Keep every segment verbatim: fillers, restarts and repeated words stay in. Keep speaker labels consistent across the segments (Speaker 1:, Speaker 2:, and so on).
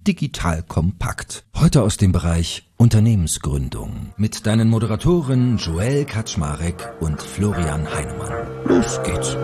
Speaker 1: Digital Kompakt. Heute aus dem Bereich Unternehmensgründung. Mit deinen Moderatoren Joel Kaczmarek und Florian Heinemann. Los geht's.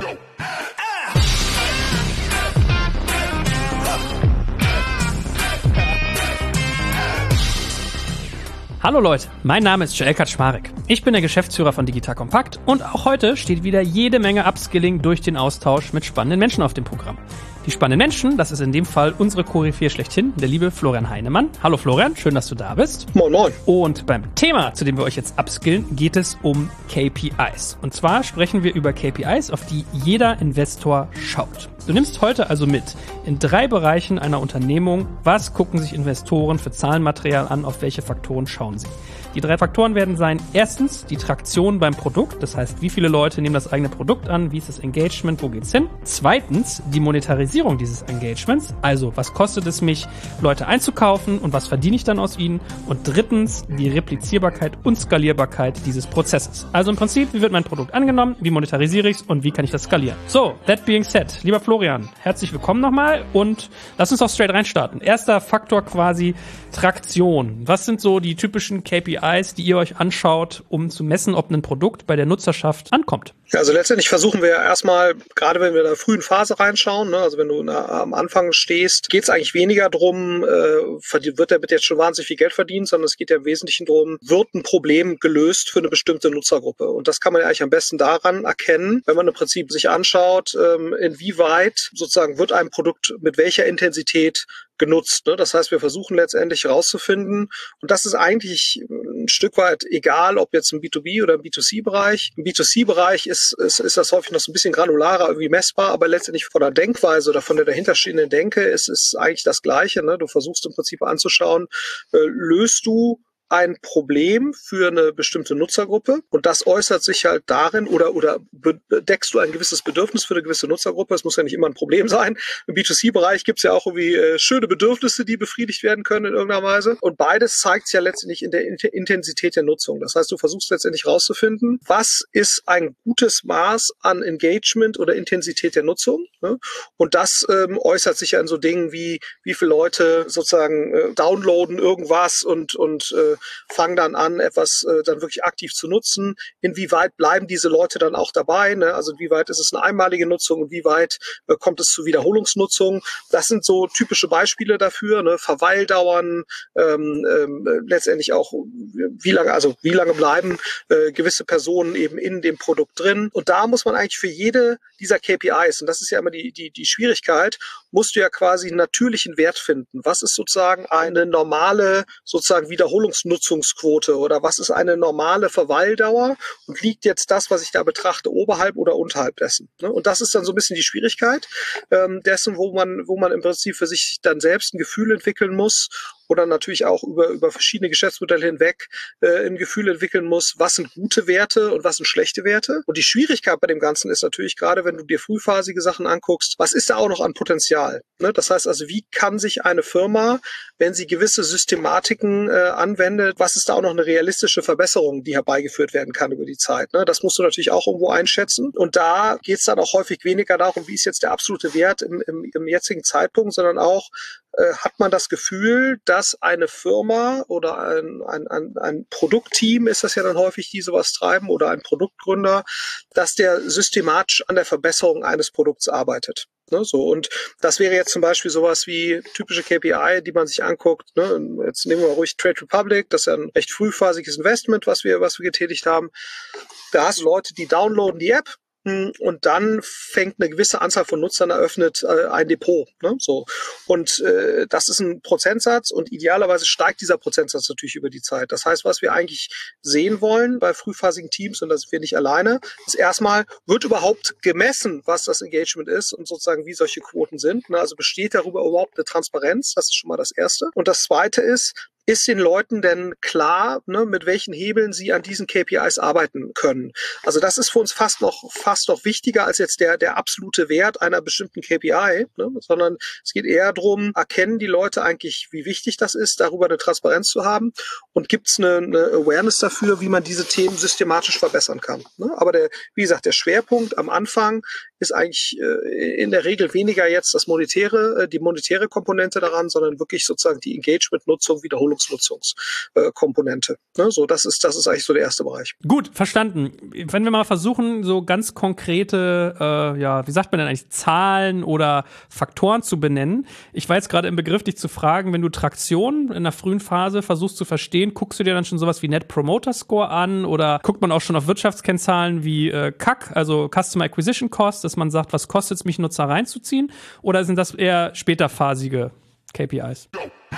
Speaker 2: Hallo Leute, mein Name ist Joel Kaczmarek. Ich bin der Geschäftsführer von Digital Kompakt und auch heute steht wieder jede Menge Upskilling durch den Austausch mit spannenden Menschen auf dem Programm. Die spannenden Menschen, das ist in dem Fall unsere Koryphäe schlechthin, der liebe Florian Heinemann. Hallo Florian, schön, dass du da bist.
Speaker 3: Moin, moin.
Speaker 2: Und beim Thema, zu dem wir euch jetzt upskillen, geht es um K P Is. Und zwar sprechen wir über K P Is, auf die jeder Investor schaut. Du nimmst heute also mit in drei Bereichen einer Unternehmung, was gucken sich Investoren für Zahlenmaterial an, auf welche Faktoren schauen sie. Die drei Faktoren werden sein, erstens die Traktion beim Produkt, das heißt, wie viele Leute nehmen das eigene Produkt an, wie ist das Engagement, wo geht's hin? Zweitens die Monetarisierung dieses Engagements, also was kostet es mich, Leute einzukaufen und was verdiene ich dann aus ihnen? Und drittens die Replizierbarkeit und Skalierbarkeit dieses Prozesses. Also im Prinzip, wie wird mein Produkt angenommen, wie monetarisiere ich es und wie kann ich das skalieren? So, that being said, lieber Florian, herzlich willkommen nochmal und lass uns doch straight reinstarten. Erster Faktor quasi Traktion. Was sind so die typischen K P Is, die ihr euch anschaut, um zu messen, ob ein Produkt bei der Nutzerschaft ankommt?
Speaker 3: Ja, also letztendlich versuchen wir erstmal, gerade wenn wir in der frühen Phase reinschauen, ne, also wenn du na, am Anfang stehst, geht es eigentlich weniger drum, äh, wird damit jetzt schon wahnsinnig viel Geld verdient, sondern es geht ja im Wesentlichen drum, wird ein Problem gelöst für eine bestimmte Nutzergruppe. Und das kann man ja eigentlich am besten daran erkennen, wenn man im Prinzip sich anschaut, ähm, inwieweit sozusagen wird ein Produkt mit welcher Intensität genutzt. Ne? Das heißt, wir versuchen letztendlich herauszufinden, und das ist eigentlich ein Stück weit egal, ob jetzt im B zwei B oder im B zwei C-Bereich. Im B zwei C-Bereich ist, ist, ist das häufig noch so ein bisschen granularer irgendwie messbar, aber letztendlich von der Denkweise oder von der dahinterstehenden Denke ist es eigentlich das Gleiche. Ne? Du versuchst im Prinzip anzuschauen, äh, löst du ein Problem für eine bestimmte Nutzergruppe, und das äußert sich halt darin, oder oder deckst du ein gewisses Bedürfnis für eine gewisse Nutzergruppe. Es muss ja nicht immer ein Problem sein. Im B zwei C-Bereich gibt es ja auch irgendwie äh, schöne Bedürfnisse, die befriedigt werden können in irgendeiner Weise, und beides zeigt sich ja letztendlich in der Intensität der Nutzung. Das heißt, du versuchst letztendlich rauszufinden, was ist ein gutes Maß an Engagement oder Intensität der Nutzung, ne? Und das ähm, äußert sich ja in so Dingen wie, wie viele Leute sozusagen äh, downloaden irgendwas und und äh, fangen dann an, etwas äh, dann wirklich aktiv zu nutzen. Inwieweit bleiben diese Leute dann auch dabei? Ne? Also inwieweit ist es eine einmalige Nutzung und wie weit äh, kommt es zu Wiederholungsnutzung? Das sind so typische Beispiele dafür. Ne? Verweildauern, ähm, ähm, letztendlich auch, wie lange, also wie lange bleiben äh, gewisse Personen eben in dem Produkt drin. Und da muss man eigentlich für jede dieser K P Is, und das ist ja immer die, die, die Schwierigkeit, musst du ja quasi einen natürlichen Wert finden. Was ist sozusagen eine normale sozusagen Wiederholungsnutzungsquote oder was ist eine normale Verweildauer, und liegt jetzt das, was ich da betrachte, oberhalb oder unterhalb dessen? Und das ist dann so ein bisschen die Schwierigkeit ähm, dessen, wo man, wo man im Prinzip für sich dann selbst ein Gefühl entwickeln muss oder natürlich auch über, über verschiedene Geschäftsmodelle hinweg äh, ein Gefühl entwickeln muss, was sind gute Werte und was sind schlechte Werte. Und die Schwierigkeit bei dem Ganzen ist natürlich gerade, wenn du dir frühphasige Sachen anguckst, was ist da auch noch an Potenzial? Ne? Das heißt also, wie kann sich eine Firma, wenn sie gewisse Systematiken äh, anwendet, was ist da auch noch eine realistische Verbesserung, die herbeigeführt werden kann über die Zeit? Ne? Das musst du natürlich auch irgendwo einschätzen. Und da geht es dann auch häufig weniger darum, wie ist jetzt der absolute Wert im, im, im jetzigen Zeitpunkt, sondern auch, äh, hat man das Gefühl, dass eine Firma oder ein, ein, ein, ein Produktteam, ist das ja dann häufig, die sowas treiben, oder ein Produktgründer, dass der systematisch an der Verbesserung eines Produkts arbeitet. Ne, so, und das wäre jetzt zum Beispiel sowas wie typische K P I, die man sich anguckt. Ne, jetzt nehmen wir ruhig Trade Republic, das ist ja ein recht frühphasiges Investment, was wir, was wir getätigt haben. Da hast du Leute, die downloaden die App, und dann fängt eine gewisse Anzahl von Nutzern eröffnet äh, ein Depot. Ne? So. Und äh, das ist ein Prozentsatz, und idealerweise steigt dieser Prozentsatz natürlich über die Zeit. Das heißt, was wir eigentlich sehen wollen bei frühphasigen Teams, und das sind wir nicht alleine, ist erstmal, wird überhaupt gemessen, was das Engagement ist und sozusagen wie solche Quoten sind. Ne? Also besteht darüber überhaupt eine Transparenz? Das ist schon mal das Erste. Und das Zweite ist, ist den Leuten denn klar, ne, mit welchen Hebeln sie an diesen K P Is arbeiten können? Also das ist für uns fast noch fast noch wichtiger als jetzt der der absolute Wert einer bestimmten K P I, ne, sondern es geht eher darum, erkennen die Leute eigentlich, wie wichtig das ist, darüber eine Transparenz zu haben, und gibt es eine, eine Awareness dafür, wie man diese Themen systematisch verbessern kann. Ne? Aber der, wie gesagt, der Schwerpunkt am Anfang ist eigentlich äh, in der Regel weniger jetzt das monetäre, äh, die monetäre Komponente daran, sondern wirklich sozusagen die Engagement-Nutzung, Wiederholungsnutzungskomponente. Äh, ne? So, das ist, das ist eigentlich so der erste Bereich.
Speaker 2: Gut, verstanden. Wenn wir mal versuchen, so ganz konkrete, äh, ja, wie sagt man denn eigentlich, Zahlen oder Faktoren zu benennen. Ich war jetzt gerade im Begriff, dich zu fragen, wenn du Traktion in der frühen Phase versuchst zu verstehen, guckst du dir dann schon sowas wie Net Promoter Score an oder guckt man auch schon auf Wirtschaftskennzahlen wie äh, C A C, also Customer Acquisition Cost, dass man sagt, was kostet es mich, Nutzer reinzuziehen? Oder sind das eher späterphasige K P Is?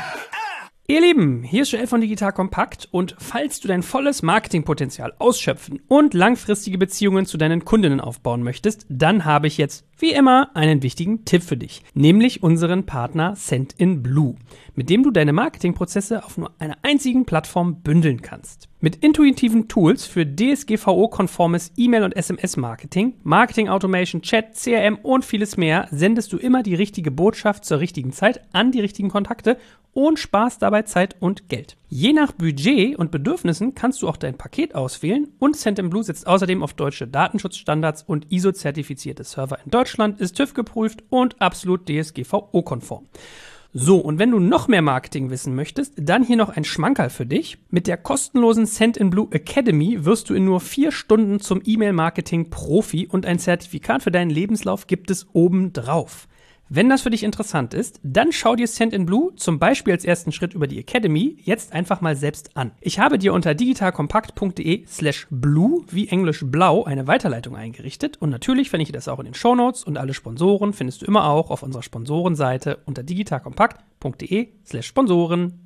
Speaker 2: Ihr Lieben, hier ist Joel von Digital Kompakt und falls du dein volles Marketingpotenzial ausschöpfen und langfristige Beziehungen zu deinen Kundinnen aufbauen möchtest, dann habe ich jetzt wie immer einen wichtigen Tipp für dich, nämlich unseren Partner Sendinblue, mit dem du deine Marketingprozesse auf nur einer einzigen Plattform bündeln kannst. Mit intuitiven Tools für D S G V O-konformes E-Mail- und S M S-Marketing, Marketing-Automation, Chat, C R M und vieles mehr sendest du immer die richtige Botschaft zur richtigen Zeit an die richtigen Kontakte und sparst dabei Zeit und Geld. Je nach Budget und Bedürfnissen kannst du auch dein Paket auswählen und Sendinblue setzt außerdem auf deutsche Datenschutzstandards und I S O-zertifizierte Server in Deutschland, ist TÜV geprüft und absolut D S G V O-konform. So, und wenn du noch mehr Marketing wissen möchtest, dann hier noch ein Schmankerl für dich. Mit der kostenlosen Sendinblue Academy wirst du in nur vier Stunden zum E-Mail-Marketing-Profi und ein Zertifikat für deinen Lebenslauf gibt es obendrauf. Wenn das für dich interessant ist, dann schau dir Sendinblue zum Beispiel als ersten Schritt über die Academy jetzt einfach mal selbst an. Ich habe dir unter digitalkompakt.de slash blue wie Englisch blau eine Weiterleitung eingerichtet und natürlich finde ich das auch in den Shownotes und alle Sponsoren findest du immer auch auf unserer Sponsorenseite unter digitalkompakt.de slash Sponsoren.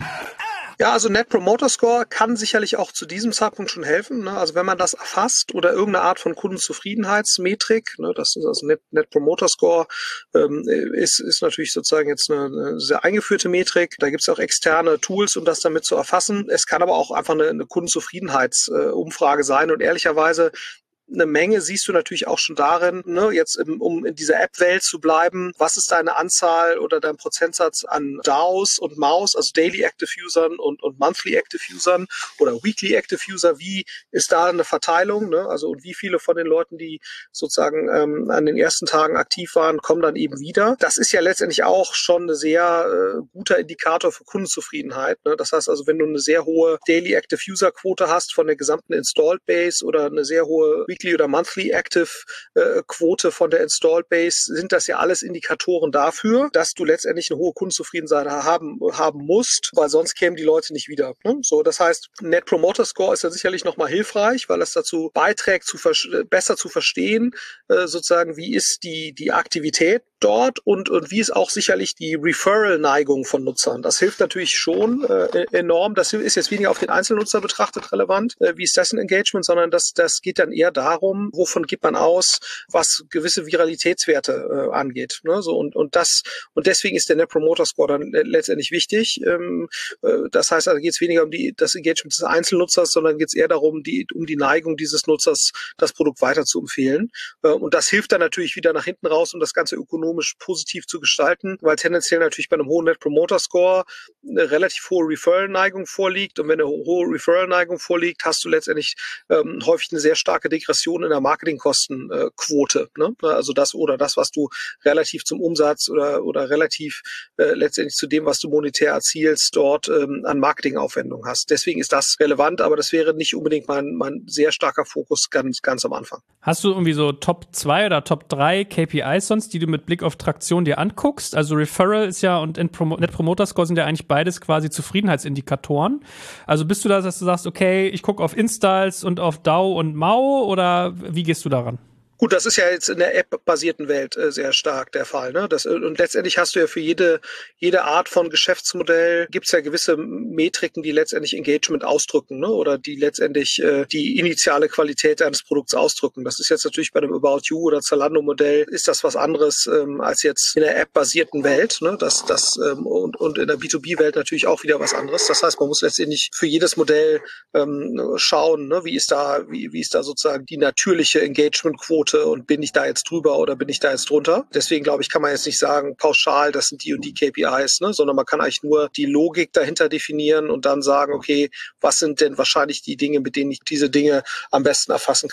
Speaker 3: Ja, also Net Promoter Score kann sicherlich auch zu diesem Zeitpunkt schon helfen. Ne? Also wenn man das erfasst oder irgendeine Art von Kundenzufriedenheitsmetrik, ne? Das ist also Net, Net Promoter Score, ähm, ist, ist natürlich sozusagen jetzt eine, eine sehr eingeführte Metrik. Da gibt es auch externe Tools, um das damit zu erfassen. Es kann aber auch einfach eine, eine Kundenzufriedenheitsumfrage sein und ehrlicherweise eine Menge siehst du natürlich auch schon darin, ne, jetzt im, um in dieser App-Welt zu bleiben, was ist deine Anzahl oder dein Prozentsatz an D A Us und M A Us, also Daily Active Usern und, und Monthly Active Usern oder Weekly Active User, wie ist da eine Verteilung, ne? Also und wie viele von den Leuten, die sozusagen ähm, an den ersten Tagen aktiv waren, kommen dann eben wieder. Das ist ja letztendlich auch schon ein sehr äh, guter Indikator für Kundenzufriedenheit, ne? Das heißt also, wenn du eine sehr hohe Daily Active User Quote hast von der gesamten Installed Base oder eine sehr hohe Weekly oder Monthly Active äh, Quote von der Installed Base, sind das ja alles Indikatoren dafür, dass du letztendlich eine hohe Kundenzufriedenheit haben, haben musst, weil sonst kämen die Leute nicht wieder. Ne? So, das heißt, Net Promoter Score ist ja sicherlich nochmal hilfreich, weil es dazu beiträgt, zu besser zu verstehen, äh, sozusagen, wie ist die, die Aktivität dort und, und wie ist auch sicherlich die Referral-Neigung von Nutzern. Das hilft natürlich schon äh, enorm. Das ist jetzt weniger auf den Einzelnutzer betrachtet relevant, äh, wie ist dessen Engagement, sondern das, das geht dann eher darum, wovon gibt man aus, was gewisse Viralitätswerte äh, angeht. Ne? So, und, und, das, und deswegen ist der Net Promoter Score dann letztendlich wichtig. Ähm, äh, das heißt, also geht es weniger um die, das Engagement des Einzelnutzers, sondern geht es eher darum, die, um die Neigung dieses Nutzers, das Produkt weiter zu empfehlen. Äh, und das hilft dann natürlich wieder nach hinten raus, um das Ganze ökonomisch positiv zu gestalten, weil tendenziell natürlich bei einem hohen Net Promoter Score eine relativ hohe Referral-Neigung vorliegt. Und wenn eine hohe Referral-Neigung vorliegt, hast du letztendlich ähm, häufig eine sehr starke Degression in der Marketingkostenquote. Äh, ne? Also das oder das, was du relativ zum Umsatz oder, oder relativ äh, letztendlich zu dem, was du monetär erzielst, dort ähm, an Marketingaufwendungen hast. Deswegen ist das relevant, aber das wäre nicht unbedingt mein, mein sehr starker Fokus ganz, ganz am Anfang.
Speaker 2: Hast du irgendwie so Top zwei oder Top drei K P Is sonst, die du mit Blick auf Traktion dir anguckst? Also Referral ist ja und Net Promoter Score sind ja eigentlich beides quasi Zufriedenheitsindikatoren. Also bist du da, dass du sagst, okay, ich gucke auf Installs und auf D A U und M A U oder wie gehst du daran?
Speaker 3: Gut, das ist ja jetzt in der App-basierten Welt äh, sehr stark der Fall. Ne? Das, und letztendlich hast du ja für jede jede Art von Geschäftsmodell gibt's ja gewisse Metriken, die letztendlich Engagement ausdrücken, ne? Oder die letztendlich äh, die initiale Qualität eines Produkts ausdrücken. Das ist jetzt natürlich bei einem About You oder Zalando-Modell ist das was anderes ähm, als jetzt in der App-basierten Welt. Ne? Das, das, ähm, und, und in der B zwei B-Welt natürlich auch wieder was anderes. Das heißt, man muss letztendlich für jedes Modell ähm, schauen, ne? wie ist da wie, wie ist da sozusagen die natürliche Engagement-Quote und bin ich da jetzt drüber oder bin ich da jetzt drunter. Deswegen glaube ich, kann man jetzt nicht sagen, pauschal, das sind die und die K P Is, ne? Sondern man kann eigentlich nur die Logik dahinter definieren und dann sagen, okay, was sind denn wahrscheinlich die Dinge, mit denen ich diese Dinge am besten erfassen kann.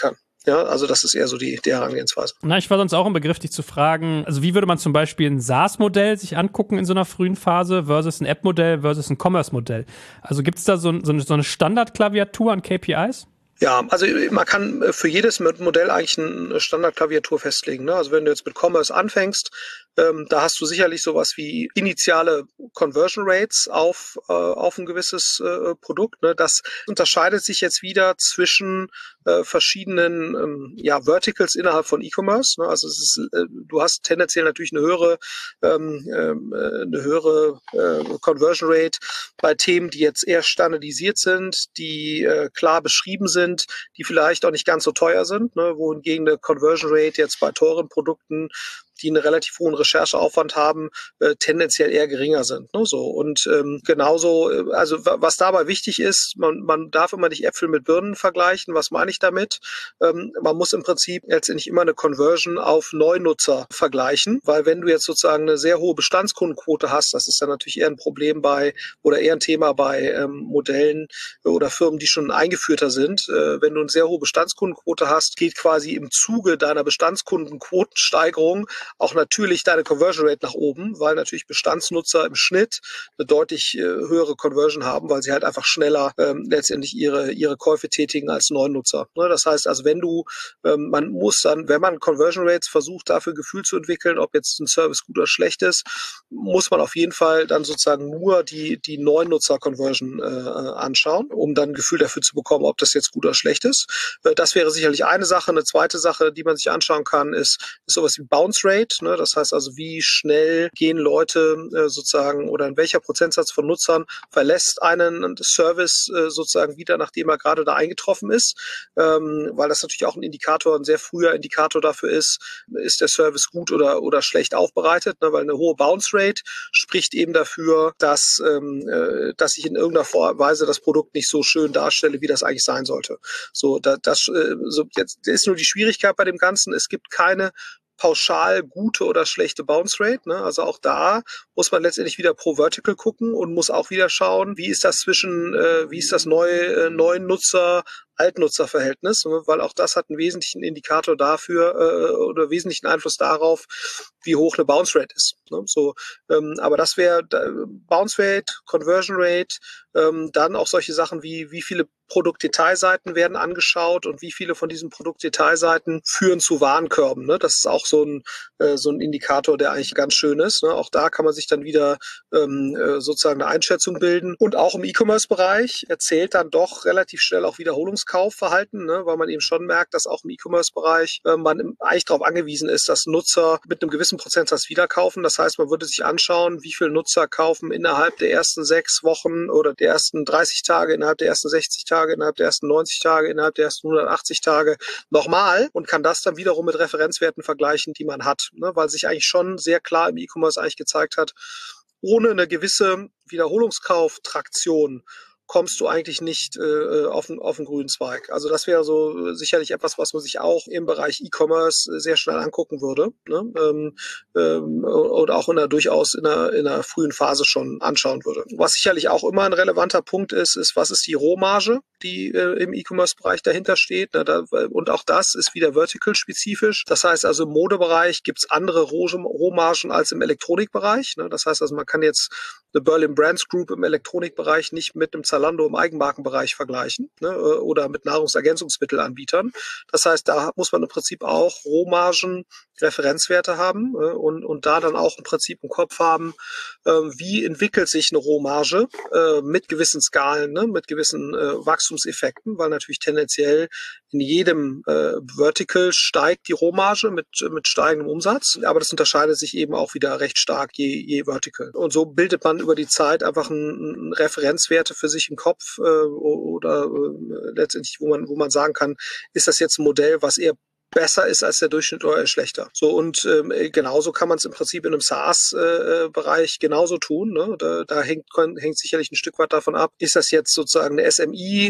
Speaker 3: Ja, also das ist eher so die, die Herangehensweise.
Speaker 2: Na, ich war sonst auch im Begriff, dich zu fragen, also wie würde man zum Beispiel ein SaaS-Modell sich angucken in so einer frühen Phase versus ein App-Modell versus ein Commerce-Modell? Also gibt es da so, so, eine, so eine Standardklaviatur an K P Is?
Speaker 3: Ja, also man kann für jedes Modell eigentlich eine Standardklaviatur festlegen. Ne? Also wenn du jetzt mit Commerce anfängst, ähm, da hast du sicherlich sowas wie initiale Conversion Rates auf, äh, auf ein gewisses äh, Produkt. Ne? Das unterscheidet sich jetzt wieder zwischen äh, verschiedenen ähm, ja, Verticals innerhalb von E-Commerce. Ne? Also es ist, äh, du hast tendenziell natürlich eine höhere, ähm, äh, eine höhere äh, Conversion Rate bei Themen, die jetzt eher standardisiert sind, die äh, klar beschrieben sind, die vielleicht auch nicht ganz so teuer sind, ne, wohingegen eine Conversion Rate jetzt bei teuren Produkten, die einen relativ hohen Rechercheaufwand haben, äh, tendenziell eher geringer sind. Ne, so. Und ähm, genauso, äh, also was dabei wichtig ist, man, man darf immer nicht Äpfel mit Birnen vergleichen. Was meine ich damit? Ähm, man muss im Prinzip letztendlich immer eine Conversion auf Neunutzer vergleichen, weil wenn du jetzt sozusagen eine sehr hohe Bestandskundenquote hast, das ist dann natürlich eher ein Problem bei oder eher ein Thema bei ähm, Modellen oder Firmen, die schon eingeführter sind. Äh, wenn du eine sehr hohe Bestandskundenquote hast, geht quasi im Zuge deiner Bestandskundenquotensteigerung auch natürlich deine Conversion Rate nach oben, weil natürlich Bestandsnutzer im Schnitt eine deutlich äh, höhere Conversion haben, weil sie halt einfach schneller ähm, letztendlich ihre ihre Käufe tätigen als Neunutzer. Ne? Das heißt also, wenn du, ähm, man muss dann, wenn man Conversion Rates versucht, dafür Gefühl zu entwickeln, ob jetzt ein Service gut oder schlecht ist, muss man auf jeden Fall dann sozusagen nur die die Neunutzer-Conversion äh, anschauen, um dann ein Gefühl dafür zu bekommen, ob das jetzt gut oder schlecht ist. Äh, das wäre sicherlich eine Sache. Eine zweite Sache, die man sich anschauen kann, ist, ist sowas wie Bounce Rate. Ne? Das heißt also, wie schnell gehen Leute äh, sozusagen oder in welcher Prozentsatz von Nutzern verlässt einen Service äh, sozusagen wieder, nachdem er gerade da eingetroffen ist, ähm, weil das natürlich auch ein Indikator, ein sehr früher Indikator dafür ist, ist der Service gut oder oder schlecht aufbereitet, ne? Weil eine hohe Bounce Rate spricht eben dafür, dass ähm, äh, dass ich in irgendeiner Weise das Produkt nicht so schön darstelle, wie das eigentlich sein sollte. So, da, das äh, so jetzt ist nur die Schwierigkeit bei dem Ganzen. Es gibt keine pauschal gute oder schlechte Bounce Rate. Ne? Also auch da muss man letztendlich wieder pro Vertical gucken und muss auch wieder schauen, wie ist das zwischen, äh, wie ist das neue, äh, neuen Nutzer, Altnutzerverhältnis, weil auch das hat einen wesentlichen Indikator dafür äh, oder wesentlichen Einfluss darauf, wie hoch eine Bounce Rate ist. Ne? So, ähm, aber das wäre Bounce Rate, Conversion Rate, ähm, dann auch solche Sachen wie wie viele Produktdetailseiten werden angeschaut und wie viele von diesen Produktdetailseiten führen zu Warenkörben. Ne? Das ist auch so ein äh, so ein Indikator, der eigentlich ganz schön ist. Ne? Auch da kann man sich dann wieder ähm, äh, sozusagen eine Einschätzung bilden. Und auch im E-Commerce-Bereich erzählt dann doch relativ schnell auch Wiederholungskaufverhalten, ne? Weil man eben schon merkt, dass auch im E-Commerce-Bereich äh, man eigentlich darauf angewiesen ist, dass Nutzer mit einem gewissen Prozentsatz wieder kaufen. Das heißt, man würde sich anschauen, wie viele Nutzer kaufen innerhalb der ersten sechs Wochen oder der ersten dreißig Tage, innerhalb der ersten sechzig Tage, innerhalb der ersten neunzig Tage, innerhalb der ersten hundertachtzig Tage nochmal und kann das dann wiederum mit Referenzwerten vergleichen, die man hat, ne? Weil sich eigentlich schon sehr klar im E-Commerce eigentlich gezeigt hat, ohne eine gewisse Wiederholungskauftraktion kommst du eigentlich nicht äh, auf, den, auf den grünen Zweig. Also das wäre so sicherlich etwas, was man sich auch im Bereich E-Commerce sehr schnell angucken würde, ne? ähm, ähm, oder auch in einer, durchaus in einer, in einer frühen Phase schon anschauen würde. Was sicherlich auch immer ein relevanter Punkt ist, ist, was ist die Rohmarge, die äh, im E-Commerce-Bereich dahinter steht. Ne? Da, und auch das ist wieder vertical-spezifisch. Das heißt also, im Modebereich gibt es andere Rohmargen als im Elektronikbereich. Ne? Das heißt also, man kann jetzt eine Berlin Brands Group im Elektronikbereich nicht mit einem Zalando im Eigenmarkenbereich vergleichen, ne, oder mit Nahrungsergänzungsmittelanbietern. Das heißt, da muss man im Prinzip auch Rohmargen, Referenzwerte haben äh, und, und da dann auch im Prinzip im Kopf haben, äh, wie entwickelt sich eine Rohmarge äh, mit gewissen Skalen, ne, mit gewissen äh, Wachstumseffekten, weil natürlich tendenziell in jedem äh, Vertical steigt die Rohmarge mit, mit steigendem Umsatz, aber das unterscheidet sich eben auch wieder recht stark je, je Vertical. Und so bildet man über die Zeit einfach ein, ein Referenzwerte für sich im Kopf äh, oder äh, letztendlich, wo man, wo man sagen kann, ist das jetzt ein Modell, was eher besser ist als der Durchschnitt oder schlechter. So, und ähm, genauso kann man es im Prinzip in einem SaaS-Bereich äh, genauso tun. Ne? Da, da hängt, hängt sicherlich ein Stück weit davon ab, ist das jetzt sozusagen eine S M I,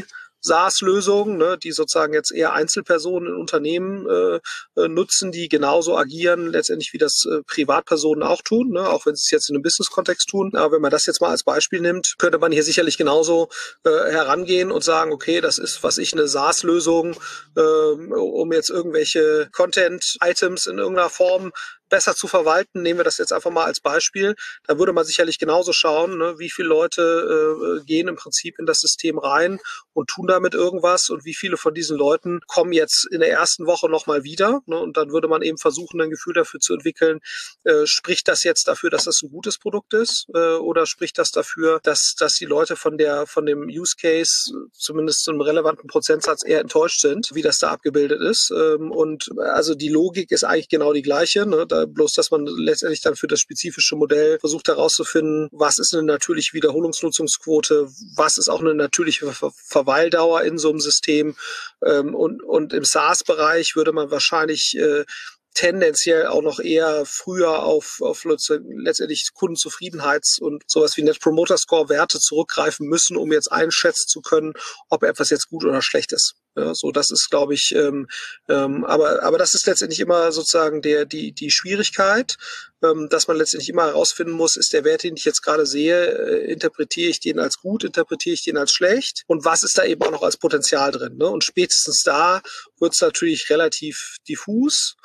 Speaker 3: SaaS-Lösungen, ne, die sozusagen jetzt eher Einzelpersonen in Unternehmen äh, äh, nutzen, die genauso agieren, letztendlich wie das äh, Privatpersonen auch tun, ne, auch wenn sie es jetzt in einem Business-Kontext tun. Aber wenn man das jetzt mal als Beispiel nimmt, könnte man hier sicherlich genauso äh, herangehen und sagen, okay, das ist, was ich, eine SaaS-Lösung, äh, um jetzt irgendwelche Content-Items in irgendeiner Form besser zu verwalten. Nehmen wir das jetzt einfach mal als Beispiel. Da würde man sicherlich genauso schauen, ne, wie viele Leute äh, gehen im Prinzip in das System rein und tun damit irgendwas und wie viele von diesen Leuten kommen jetzt in der ersten Woche nochmal wieder. Ne, und dann würde man eben versuchen, ein Gefühl dafür zu entwickeln, äh, spricht das jetzt dafür, dass das ein gutes Produkt ist, äh, oder spricht das dafür, dass, dass die Leute von der, von dem Use Case zumindest zu einem relevanten Prozentsatz eher enttäuscht sind, wie das da abgebildet ist. Ähm, und also die Logik ist eigentlich genau die gleiche, ne? Da bloß, dass man letztendlich dann für das spezifische Modell versucht herauszufinden, was ist eine natürliche Wiederholungsnutzungsquote, was ist auch eine natürliche Ver- Verweildauer in so einem System. Ähm, und, und im SaaS-Bereich würde man wahrscheinlich äh, tendenziell auch noch eher früher auf, auf letztendlich Kundenzufriedenheits- und sowas wie Net Promoter Score Werte zurückgreifen müssen, um jetzt einschätzen zu können, ob etwas jetzt gut oder schlecht ist. Ja, so, das ist, glaube ich, ähm, ähm, aber, aber das ist letztendlich immer sozusagen der, die, die Schwierigkeit, ähm, dass man letztendlich immer herausfinden muss, ist der Wert, den ich jetzt gerade sehe, äh, interpretiere ich den als gut, interpretiere ich den als schlecht und was ist da eben auch noch als Potenzial drin, ne? Und spätestens da wird es natürlich relativ diffus,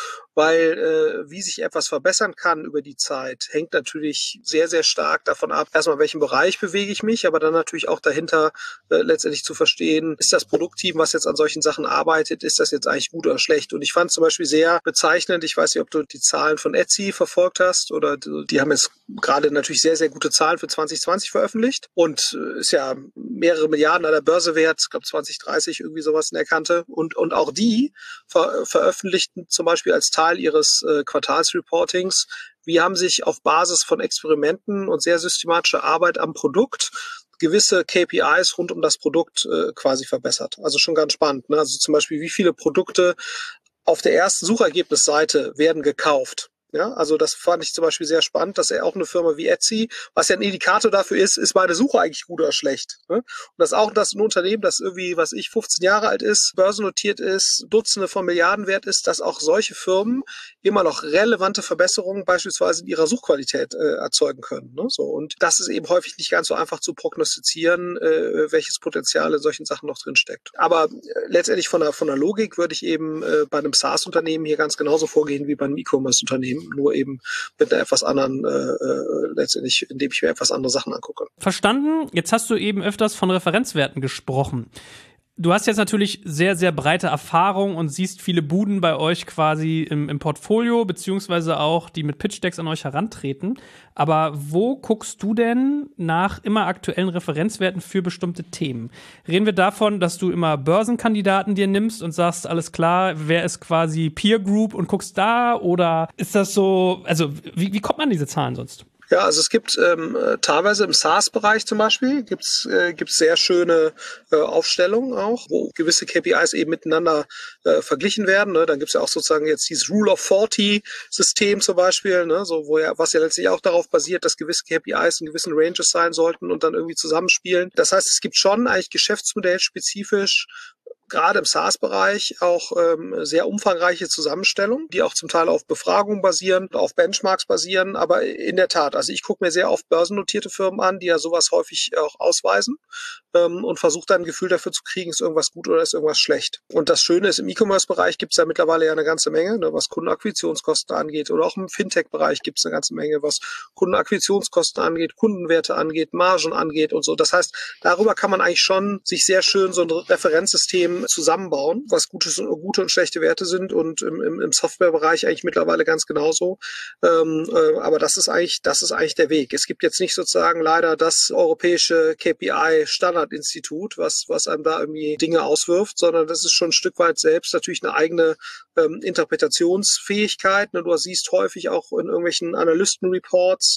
Speaker 3: weil äh, wie sich etwas verbessern kann über die Zeit, hängt natürlich sehr, sehr stark davon ab, erstmal, in welchem Bereich bewege ich mich, aber dann natürlich auch dahinter äh, letztendlich zu verstehen, ist das Produktteam, was jetzt an solchen Sachen arbeitet, ist das jetzt eigentlich gut oder schlecht? Und ich fand zum Beispiel sehr bezeichnend, ich weiß nicht, ob du die Zahlen von Etsy verfolgt hast, oder die haben jetzt gerade natürlich sehr, sehr gute Zahlen für zwanzig zwanzig veröffentlicht und äh, ist ja mehrere Milliarden an der Börse wert, ich glaube zwanzig dreißig, irgendwie sowas in der Kante. Und, und auch die ver- veröffentlichten zum Beispiel als Teil ihres äh, Quartalsreportings, wie haben sich auf Basis von Experimenten und sehr systematischer Arbeit am Produkt gewisse K P Is rund um das Produkt äh, quasi verbessert. Also schon ganz spannend, ne? Also zum Beispiel, wie viele Produkte auf der ersten Suchergebnisseite werden gekauft. Ja, also das fand ich zum Beispiel sehr spannend, dass er auch eine Firma wie Etsy, was ja ein Indikator dafür ist, ist meine Suche eigentlich gut oder schlecht. Ne? Und das auch, dass ein Unternehmen, das irgendwie, was ich, fünfzehn Jahre alt ist, börsennotiert ist, Dutzende von Milliarden wert ist, dass auch solche Firmen immer noch relevante Verbesserungen beispielsweise in ihrer Suchqualität äh, erzeugen können. Ne? So, und das ist eben häufig nicht ganz so einfach zu prognostizieren, äh, welches Potenzial in solchen Sachen noch drin steckt. Aber äh, letztendlich von der, von der Logik würde ich eben äh, bei einem SaaS-Unternehmen hier ganz genauso vorgehen wie bei einem E-Commerce-Unternehmen, nur eben mit einer etwas anderen, äh, letztendlich, indem ich mir etwas andere Sachen angucke.
Speaker 2: Verstanden. Jetzt hast du eben öfters von Referenzwerten gesprochen. Du hast jetzt natürlich sehr, sehr breite Erfahrung und siehst viele Buden bei euch quasi im, im Portfolio, beziehungsweise auch, die mit Pitch-Decks an euch herantreten. Aber wo guckst du denn nach immer aktuellen Referenzwerten für bestimmte Themen? Reden wir davon, dass du immer Börsenkandidaten dir nimmst und sagst, alles klar, wer ist quasi Peer Group und guckst da? Oder ist das so, also wie, wie kommt man an diese Zahlen sonst?
Speaker 3: Ja, also es gibt ähm, teilweise im SaaS-Bereich zum Beispiel gibt's äh, gibt's sehr schöne äh, Aufstellungen auch, wo gewisse K P Is eben miteinander äh, verglichen werden. Ne? Dann gibt's ja auch sozusagen jetzt dieses Rule of forty-System zum Beispiel, ne? So, wo ja, was ja letztlich auch darauf basiert, dass gewisse K P Is in gewissen Ranges sein sollten und dann irgendwie zusammenspielen. Das heißt, es gibt schon eigentlich geschäftsmodellspezifisch gerade im SaaS-Bereich auch ähm, sehr umfangreiche Zusammenstellungen, die auch zum Teil auf Befragungen basieren, auf Benchmarks basieren. Aber in der Tat, also ich gucke mir sehr oft börsennotierte Firmen an, die ja sowas häufig auch ausweisen ähm, und versuche dann ein Gefühl dafür zu kriegen, ist irgendwas gut oder ist irgendwas schlecht. Und das Schöne ist, im E-Commerce-Bereich gibt es ja mittlerweile ja eine ganze Menge, ne, was Kundenakquisitionskosten angeht. Oder auch im Fintech-Bereich gibt es eine ganze Menge, was Kundenakquisitionskosten angeht, Kundenwerte angeht, Margen angeht und so. Das heißt, darüber kann man eigentlich schon sich sehr schön so ein Referenzsystem zusammenbauen, was gutes und, gute und schlechte Werte sind und im, im, im Softwarebereich eigentlich mittlerweile ganz genauso. Ähm, äh, aber das ist eigentlich, das ist eigentlich der Weg. Es gibt jetzt nicht sozusagen leider das europäische K P I-Standardinstitut, was, was einem da irgendwie Dinge auswirft, sondern das ist schon ein Stück weit selbst natürlich eine eigene ähm, Interpretationsfähigkeit. Ne? Du siehst häufig auch in irgendwelchen Analysten-Reports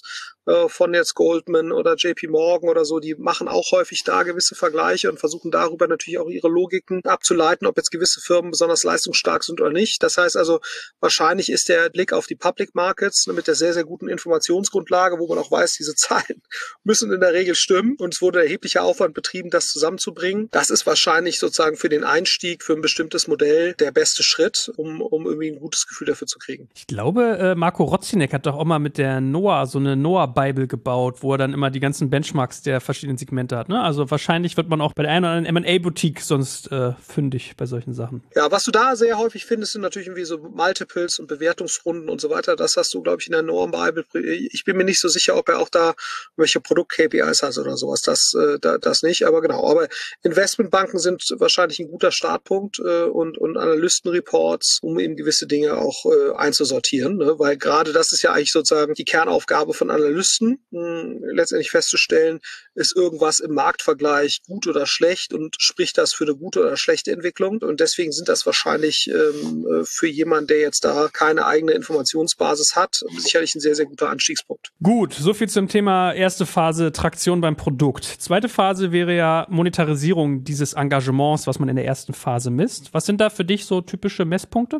Speaker 3: äh, von jetzt Goldman oder J P Morgan oder so, die machen auch häufig da gewisse Vergleiche und versuchen darüber natürlich auch ihre Logiken abzuleiten, ob jetzt gewisse Firmen besonders leistungsstark sind oder nicht. Das heißt also, wahrscheinlich ist der Blick auf die Public Markets mit der sehr, sehr guten Informationsgrundlage, wo man auch weiß, diese Zahlen müssen in der Regel stimmen und es wurde erheblicher Aufwand betrieben, das zusammenzubringen. Das ist wahrscheinlich sozusagen für den Einstieg für ein bestimmtes Modell der beste Schritt, um, um irgendwie ein gutes Gefühl dafür zu kriegen.
Speaker 2: Ich glaube, äh, Marco Rotzinek hat doch auch mal mit der Noah so eine Noah-Bible gebaut, wo er dann immer die ganzen Benchmarks der verschiedenen Segmente hat. Ne? Also wahrscheinlich wird man auch bei der einen oder anderen M und A-Boutique sonst äh, fündig bei solchen Sachen.
Speaker 3: Ja, was du da sehr häufig findest, sind natürlich irgendwie so Multiples und Bewertungsrunden und so weiter. Das hast du, glaube ich, in der Noah-Bible. Ich bin mir nicht so sicher, ob er auch da welche Produkt-K P Is hat oder sowas. Das, äh, das nicht, aber genau. Aber Investmentbanken sind wahrscheinlich ein guter Startpunkt äh, und, und Analystenreports, um eben gewisse Dinge auch äh, einzusortieren, ne? Weil gerade das ist ja eigentlich sozusagen die Kernaufgabe von Analysten, mh, letztendlich festzustellen, ist irgendwas im Marktvergleich gut oder schlecht und spricht das für eine gute oder schlechte Entwicklung. Und deswegen sind das wahrscheinlich ähm, für jemanden, der jetzt da keine eigene Informationsbasis hat, sicherlich ein sehr, sehr guter Anstiegspunkt.
Speaker 2: Gut, soviel zum Thema erste Phase, Traktion beim Produkt. Zweite Phase wäre ja Monetarisierung dieses Engagements, was man in der ersten Phase misst. Was sind da für dich so typische Messpunkte?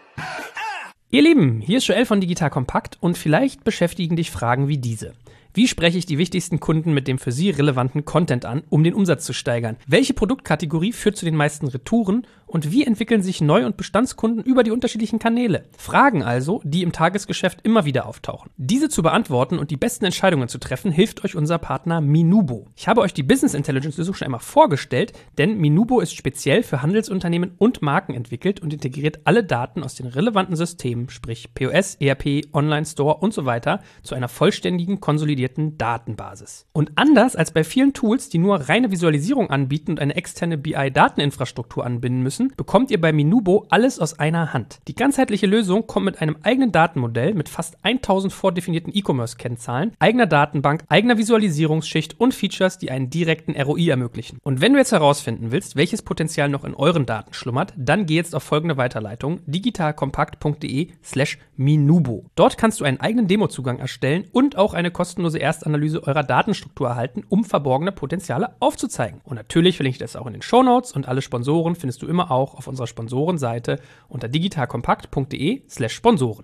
Speaker 2: Ihr Lieben, hier ist Joel von Digital Kompakt und vielleicht beschäftigen dich Fragen wie diese. Wie spreche ich die wichtigsten Kunden mit dem für sie relevanten Content an, um den Umsatz zu steigern? Welche Produktkategorie führt zu den meisten Retouren? Und wie entwickeln sich Neu- und Bestandskunden über die unterschiedlichen Kanäle? Fragen also, die im Tagesgeschäft immer wieder auftauchen. Diese zu beantworten und die besten Entscheidungen zu treffen, hilft euch unser Partner Minubo. Ich habe euch die Business Intelligence Lösung schon einmal vorgestellt, denn Minubo ist speziell für Handelsunternehmen und Marken entwickelt und integriert alle Daten aus den relevanten Systemen, sprich P O S, E R P, Online-Store und so weiter, zu einer vollständigen, konsolidierten Datenbasis. Und anders als bei vielen Tools, die nur reine Visualisierung anbieten und eine externe B I-Dateninfrastruktur anbinden müssen, bekommt ihr bei Minubo alles aus einer Hand. Die ganzheitliche Lösung kommt mit einem eigenen Datenmodell mit fast tausend vordefinierten E-Commerce-Kennzahlen, eigener Datenbank, eigener Visualisierungsschicht und Features, die einen direkten R O I ermöglichen. Und wenn du jetzt herausfinden willst, welches Potenzial noch in euren Daten schlummert, dann geh jetzt auf folgende Weiterleitung digitalkompakt.de slash Minubo. Dort kannst du einen eigenen Demozugang erstellen und auch eine kostenlose Erstanalyse eurer Datenstruktur erhalten, um verborgene Potenziale aufzuzeigen. Und natürlich verlinke ich das auch in den Shownotes und alle Sponsoren findest du immer auch auf unserer Sponsorenseite unter digitalkompakt.de slash Sponsoren.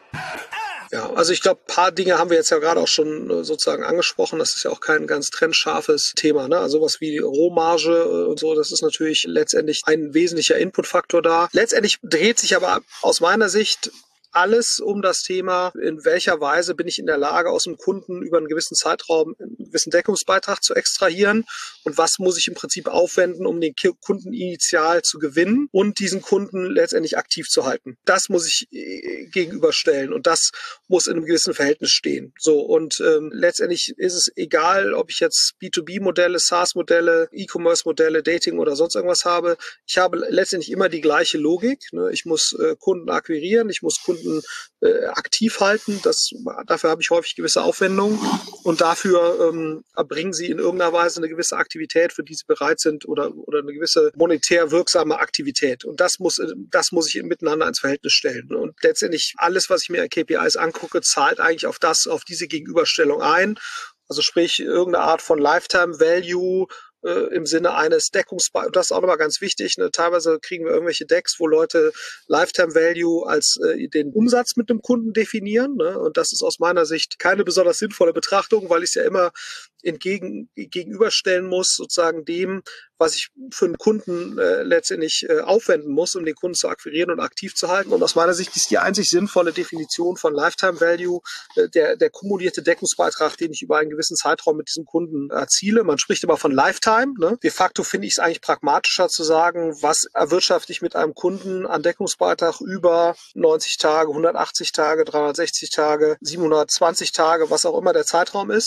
Speaker 3: Ja, also ich glaube, ein paar Dinge haben wir jetzt ja gerade auch schon äh, sozusagen angesprochen. Das ist ja auch kein ganz trennscharfes Thema, ne? Also sowas wie die Rohmarge äh, und so, das ist natürlich letztendlich ein wesentlicher Inputfaktor da. Letztendlich dreht sich aber aus meiner Sicht alles um das Thema, in welcher Weise bin ich in der Lage, aus dem Kunden über einen gewissen Zeitraum einen gewissen Deckungsbeitrag zu extrahieren und was muss ich im Prinzip aufwenden, um den Kunden initial zu gewinnen und diesen Kunden letztendlich aktiv zu halten. Das muss ich gegenüberstellen und das muss in einem gewissen Verhältnis stehen. So, und ähm, letztendlich ist es egal, ob ich jetzt B zwei B-Modelle, SaaS-Modelle, E-Commerce-Modelle, Dating oder sonst irgendwas habe. Ich habe letztendlich immer die gleiche Logik, ne? Ich muss äh, Kunden akquirieren, ich muss Kunden äh, aktiv halten. Das, dafür habe ich häufig gewisse Aufwendungen und dafür ähm, erbringen sie in irgendeiner Weise eine gewisse Aktivität, für die sie bereit sind oder, oder eine gewisse monetär wirksame Aktivität. Und das muss, das muss ich miteinander ins Verhältnis stellen. Und letztendlich alles, was ich mir an K P Is angucke, zahlt eigentlich auf das, auf diese Gegenüberstellung ein. Also sprich, irgendeine Art von Lifetime Value äh, im Sinne eines Deckungsbeitrags. Das ist auch nochmal ganz wichtig. Ne? Teilweise kriegen wir irgendwelche Decks, wo Leute Lifetime Value als äh, den Umsatz mit dem Kunden definieren. Ne? Und das ist aus meiner Sicht keine besonders sinnvolle Betrachtung, weil ich es ja immer entgegen, gegenüberstellen muss, sozusagen dem, was ich für einen Kunden äh, letztendlich äh, aufwenden muss, um den Kunden zu akquirieren und aktiv zu halten. Und aus meiner Sicht ist die einzig sinnvolle Definition von Lifetime Value äh, der, der kumulierte Deckungsbeitrag, den ich über einen gewissen Zeitraum mit diesem Kunden erziele. Man spricht immer von Lifetime. Ne? De facto finde ich es eigentlich pragmatischer zu sagen, was erwirtschafte ich mit einem Kunden an Deckungsbeitrag über neunzig Tage, hundertachtzig Tage, dreihundertsechzig Tage, siebenhundertzwanzig Tage, was auch immer der Zeitraum ist.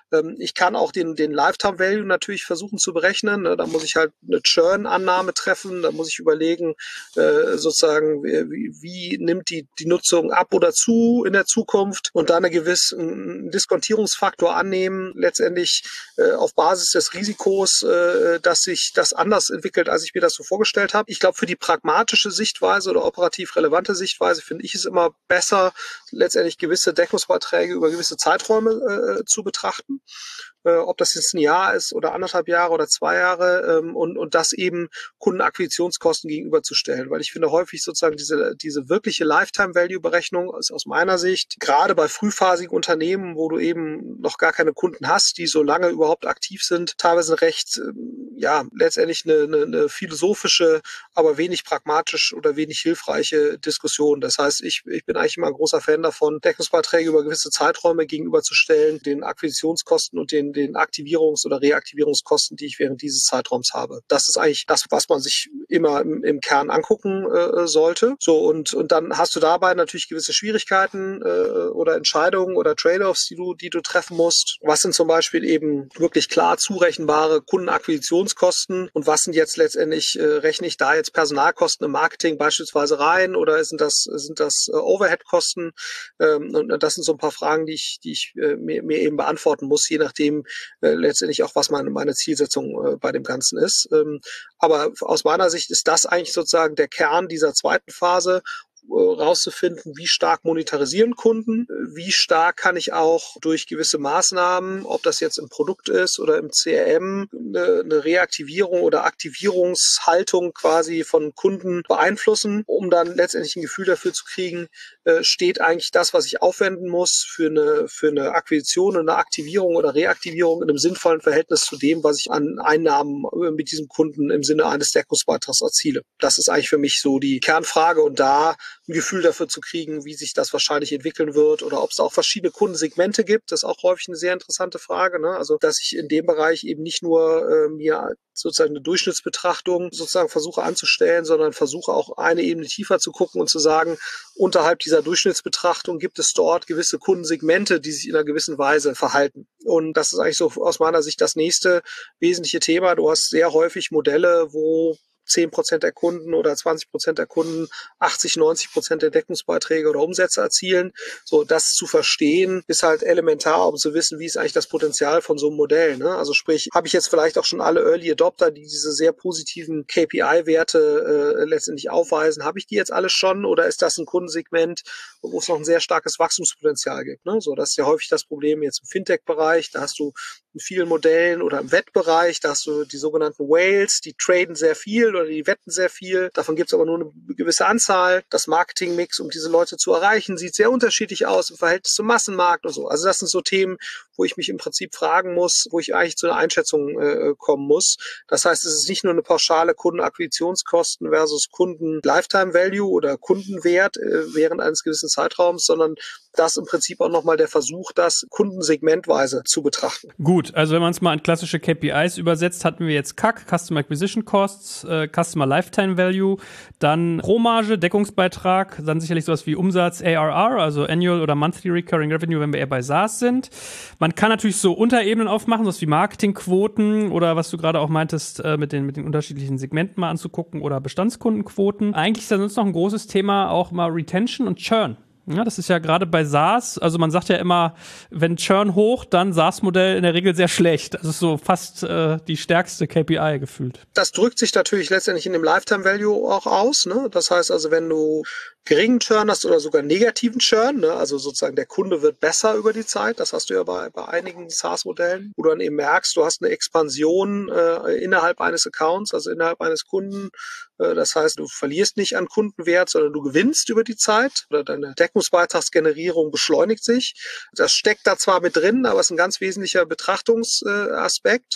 Speaker 3: Ähm, ich kann auch den, den Lifetime Value natürlich versuchen zu berechnen. Ne? Da muss ich halt eine Churn-Annahme treffen. Da muss ich überlegen, äh, sozusagen, wie, wie nimmt die, die Nutzung ab oder zu in der Zukunft und dann eine gewisse einen Diskontierungsfaktor annehmen, letztendlich äh, auf Basis des Risikos, äh, dass sich das anders entwickelt, als ich mir das so vorgestellt habe. Ich glaube, für die pragmatische Sichtweise oder operativ relevante Sichtweise finde ich es immer besser, letztendlich gewisse Deckungsbeiträge über gewisse Zeiträume äh, zu betrachten. Äh, ob das jetzt ein Jahr ist oder anderthalb Jahre oder zwei Jahre ähm, und, und das eben Kundenakquisitionskosten gegenüberzustellen. Weil ich finde häufig sozusagen diese, diese wirkliche Lifetime-Value-Berechnung ist aus meiner Sicht, gerade bei frühphasigen Unternehmen, wo du eben noch gar keine Kunden hast, die so lange überhaupt aktiv sind, teilweise recht, ähm, ja, letztendlich eine, eine, eine philosophische, aber wenig pragmatisch oder wenig hilfreiche Diskussion. Das heißt, ich, ich bin eigentlich immer ein großer Fan davon, Deckungsbeiträge über gewisse Zeiträume gegenüberzustellen, den Akquisitionskosten und den den Aktivierungs- oder Reaktivierungskosten, die ich während dieses Zeitraums habe. Das ist eigentlich das, was man sich immer im, im Kern angucken äh, sollte. So, und, und dann hast du dabei natürlich gewisse Schwierigkeiten äh, oder Entscheidungen oder Trade-offs, die du, die du treffen musst. Was sind zum Beispiel eben wirklich klar zurechenbare Kundenakquisitionskosten und was sind jetzt letztendlich, äh, rechne ich da jetzt Personalkosten im Marketing beispielsweise rein oder sind das, sind das äh, Overhead-Kosten? Ähm, und das sind so ein paar Fragen, die ich, die ich äh, mir, mir eben beantworten muss, je nachdem, Äh, letztendlich auch, was meine, meine Zielsetzung äh, bei dem Ganzen ist. Ähm, aber aus meiner Sicht ist das eigentlich sozusagen der Kern dieser zweiten Phase, rauszufinden, wie stark monetarisieren Kunden, wie stark kann ich auch durch gewisse Maßnahmen, ob das jetzt im Produkt ist oder im C R M, eine, eine Reaktivierung oder Aktivierungshaltung quasi von Kunden beeinflussen, um dann letztendlich ein Gefühl dafür zu kriegen, äh, steht eigentlich das, was ich aufwenden muss für eine, für eine Akquisition und eine Aktivierung oder Reaktivierung in einem sinnvollen Verhältnis zu dem, was ich an Einnahmen mit diesem Kunden im Sinne eines Deckungsbeitrags erziele. Das ist eigentlich für mich so die Kernfrage und da ein Gefühl dafür zu kriegen, wie sich das wahrscheinlich entwickeln wird oder ob es auch verschiedene Kundensegmente gibt. Das ist auch häufig eine sehr interessante Frage. Ne? Also, dass ich in dem Bereich eben nicht nur äh, mir sozusagen eine Durchschnittsbetrachtung sozusagen versuche anzustellen, sondern versuche auch eine Ebene tiefer zu gucken und zu sagen, unterhalb dieser Durchschnittsbetrachtung gibt es dort gewisse Kundensegmente, die sich in einer gewissen Weise verhalten. Und das ist eigentlich so aus meiner Sicht das nächste wesentliche Thema. Du hast sehr häufig Modelle, wo zehn Prozent der Kunden oder zwanzig Prozent der Kunden achtzig, neunzig Prozent der Deckungsbeiträge oder Umsätze erzielen. So, das zu verstehen, ist halt elementar, um zu wissen, wie ist eigentlich das Potenzial von so einem Modell. Ne? Also sprich, habe ich jetzt vielleicht auch schon alle Early Adopter, die diese sehr positiven K P I-Werte äh, letztendlich aufweisen, habe ich die jetzt alle schon oder ist das ein Kundensegment, wo es noch ein sehr starkes Wachstumspotenzial gibt? Ne? So, das ist ja häufig das Problem jetzt im Fintech-Bereich. Da hast du in vielen Modellen oder im Wettbereich, da hast du die sogenannten Whales, die traden sehr viel oder die wetten sehr viel. Davon gibt es aber nur eine gewisse Anzahl. Das Marketingmix, um diese Leute zu erreichen, sieht sehr unterschiedlich aus im Verhältnis zum Massenmarkt und so. Also das sind so Themen, wo ich mich im Prinzip fragen muss, wo ich eigentlich zu einer Einschätzung äh, kommen muss. Das heißt, es ist nicht nur eine pauschale Kundenakquisitionskosten versus Kunden-Lifetime-Value oder Kundenwert äh, während eines gewissen Zeitraums, sondern das im Prinzip auch nochmal der Versuch, das kundensegmentweise zu betrachten.
Speaker 2: Gut, also wenn man es mal in klassische K P Is übersetzt, hatten wir jetzt C A C, Customer Acquisition Costs, äh, Customer Lifetime Value, dann Rohmarge, Deckungsbeitrag, dann sicherlich sowas wie Umsatz, A R R, also Annual oder Monthly Recurring Revenue, wenn wir eher bei SaaS sind. Man kann natürlich so Unterebenen aufmachen, sowas wie Marketingquoten oder was du gerade auch meintest, äh, mit den, mit den unterschiedlichen Segmenten mal anzugucken oder Bestandskundenquoten. Eigentlich ist da sonst noch ein großes Thema auch mal Retention und Churn. Ja, das ist ja gerade bei SaaS, also man sagt ja immer, wenn Churn hoch, dann SaaS-Modell in der Regel sehr schlecht. Das ist so fast äh, die stärkste K P I gefühlt.
Speaker 3: Das drückt sich natürlich letztendlich in dem Lifetime Value auch aus. Ne? Das heißt also, wenn du geringen Churn hast oder sogar negativen Churn, ne? Also sozusagen der Kunde wird besser über die Zeit, das hast du ja bei, bei einigen SaaS-Modellen, wo du dann eben merkst, du hast eine Expansion äh, innerhalb eines Accounts, also innerhalb eines Kunden. Äh, das heißt, du verlierst nicht an Kundenwert, sondern du gewinnst über die Zeit oder deine Deckungsbeitragsgenerierung beschleunigt sich. Das steckt da zwar mit drin, aber es ist ein ganz wesentlicher Betrachtungsaspekt.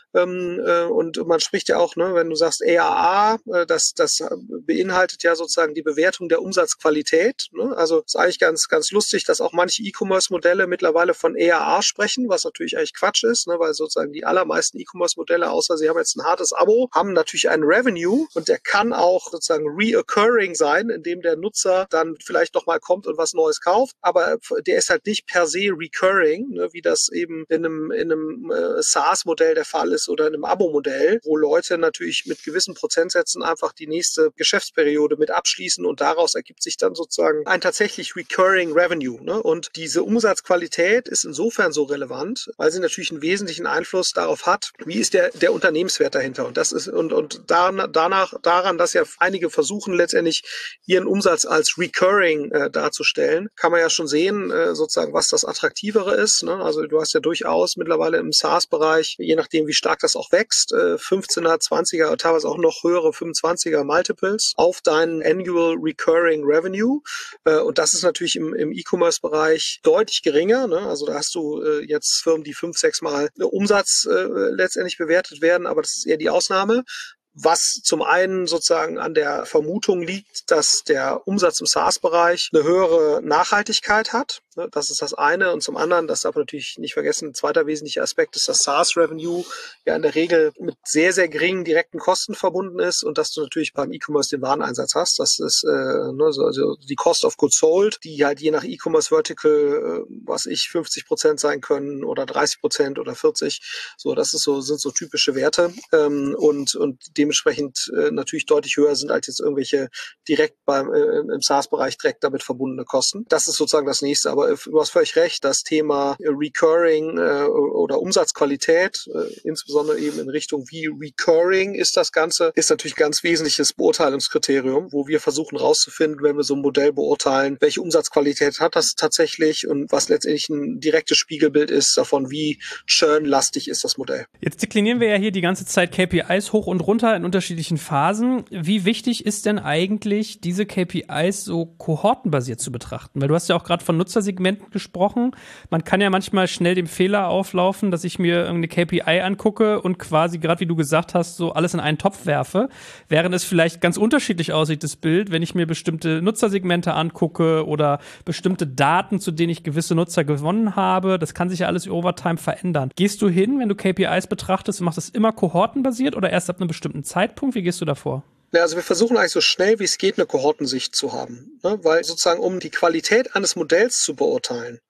Speaker 3: Ähm, äh, und man spricht ja auch, ne, wenn du sagst A R R, äh, das, das beinhaltet ja sozusagen die Bewertung der Umsatzqualität. Ne? Also ist eigentlich ganz, ganz lustig, dass auch manche E-Commerce-Modelle mittlerweile von A R R sprechen, was natürlich eigentlich Quatsch ist, ne? Weil sozusagen die allermeisten E-Commerce-Modelle, außer sie haben jetzt ein hartes Abo, haben natürlich einen Revenue und der kann auch sozusagen reoccurring sein, indem der Nutzer dann vielleicht nochmal kommt und was Neues kauft, aber der ist halt nicht per se recurring, ne? Wie das eben in einem, in einem äh, SaaS-Modell der Fall ist oder in einem Abo-Modell, wo Leute natürlich mit gewissen Prozentsätzen einfach die nächste Geschäftsperiode mit abschließen und daraus ergibt sich dann sozusagen ein tatsächlich recurring Revenue. Ne? Und diese Umsatzqualität ist insofern so relevant, weil sie natürlich einen wesentlichen Einfluss darauf hat, wie ist der, der Unternehmenswert dahinter. Und das ist, und, und daran, danach, daran, dass ja einige versuchen, letztendlich ihren Umsatz als recurring äh, darzustellen, kann man ja schon sehen, äh, sozusagen, was das Attraktivere ist. Ne? Also du hast ja durchaus mittlerweile im SaaS-Bereich, je nachdem, wie stark das auch wächst, äh, fünfzehner, zwanziger, teilweise auch noch höhere fünfundzwanziger Multiples auf deinen Annual Recurring Revenue. Äh, und das ist natürlich im, im E-Commerce-Bereich deutlich geringer. Ne? Also da hast du äh, jetzt Firmen, die fünf, sechs Mal Umsatz äh, letztendlich bewertet werden, aber das ist eher die Ausnahme. Was zum einen sozusagen an der Vermutung liegt, dass der Umsatz im SaaS-Bereich eine höhere Nachhaltigkeit hat. Das ist das eine. Und zum anderen, das darf man natürlich nicht vergessen, ein zweiter wesentlicher Aspekt ist, dass SaaS-Revenue ja in der Regel mit sehr, sehr geringen direkten Kosten verbunden ist und dass du natürlich beim E-Commerce den Wareneinsatz hast. Das ist äh, ne, also die Cost of Goods Sold, die halt je nach E-Commerce-Vertical, äh, was ich, fünfzig Prozent sein können oder dreißig Prozent oder vierzig. So, das ist so, sind so typische Werte. Ähm, und, und dementsprechend äh, natürlich deutlich höher sind als jetzt irgendwelche direkt beim äh, im SaaS-Bereich direkt damit verbundene Kosten. Das ist sozusagen das nächste. Aber du hast völlig recht, das Thema Recurring äh, oder Umsatzqualität, äh, insbesondere eben in Richtung wie Recurring ist das Ganze, ist natürlich ein ganz wesentliches Beurteilungskriterium, wo wir versuchen rauszufinden, wenn wir so ein Modell beurteilen, welche Umsatzqualität hat das tatsächlich und was letztendlich ein direktes Spiegelbild ist davon, wie churnlastig ist das Modell.
Speaker 2: Jetzt deklinieren wir ja hier die ganze Zeit K P Is hoch und runter in unterschiedlichen Phasen. Wie wichtig ist denn eigentlich, diese K P Is so kohortenbasiert zu betrachten? Weil du hast ja auch gerade von Nutzersegmenten gesprochen. Man kann ja manchmal schnell dem Fehler auflaufen, dass ich mir irgendeine K P I angucke und quasi, gerade wie du gesagt hast, so alles in einen Topf werfe, während es vielleicht ganz unterschiedlich aussieht, das Bild, wenn ich mir bestimmte Nutzersegmente angucke oder bestimmte Daten, zu denen ich gewisse Nutzer gewonnen habe. Das kann sich ja alles over time verändern. Gehst du hin, wenn du K P Is betrachtest und machst das immer kohortenbasiert oder erst ab einem bestimmten Zeitpunkt? Wie gehst du davor?
Speaker 3: Ja, also wir versuchen eigentlich so schnell wie es geht eine Kohortensicht zu haben, ne? Weil sozusagen, um die Qualität eines Modells zu beurteilen,